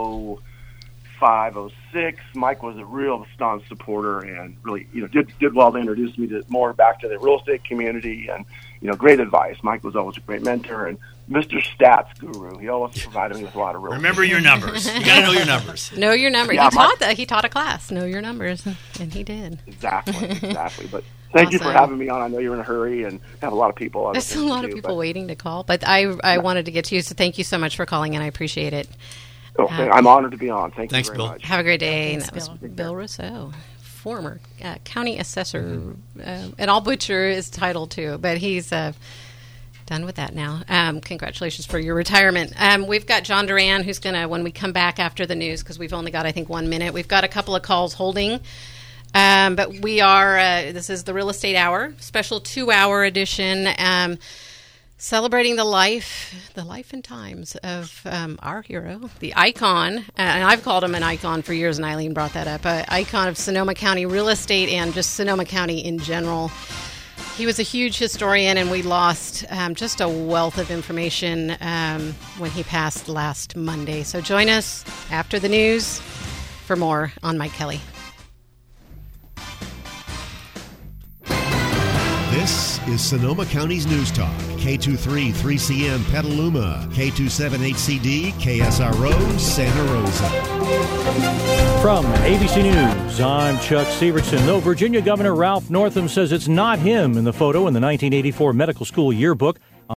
S18: 05, 06, Mike was a real staunch supporter and really, did well to introduce me more back to the real estate community and, great advice. Mike was always a great mentor and Mr. Stats Guru. He always provided me with a lot of real
S8: Remember your numbers. You got to know your numbers.
S5: Know your numbers. He taught a class. Know your numbers, and he did.
S18: Exactly. But thank you for having me on. I know you're in a hurry and have a lot of people on.
S5: There's a lot of people waiting to call, but I wanted to get to you, so thank you so much for calling, and I appreciate it.
S18: I'm honored to be on. Thanks,
S8: you
S18: very
S8: Bill.
S18: much.
S5: Have a great day. Thanks, and that was Bill Rousseau, former county assessor, and I'll butcher his title too, but he's done with that now. Congratulations for your retirement. We've got John Duran, who's going to, when we come back after the news, because we've only got, I think, 1 minute, we've got a couple of calls holding. But we are, this is the Real Estate Hour, special 2-hour edition, celebrating the life and times of our hero, the icon, and I've called him an icon for years, and Eileen brought that up, icon of Sonoma County real estate and just Sonoma County in general. He was a huge historian, and we lost just a wealth of information when he passed last Monday. So join us after the news for more on Mike Kelly.
S11: This is Sonoma County's News Talk, K23 3CM Petaluma, K278CD KSRO Santa Rosa.
S12: From ABC News, I'm Chuck Severson. Though Virginia Governor Ralph Northam says it's not him in the photo in the 1984 medical school yearbook,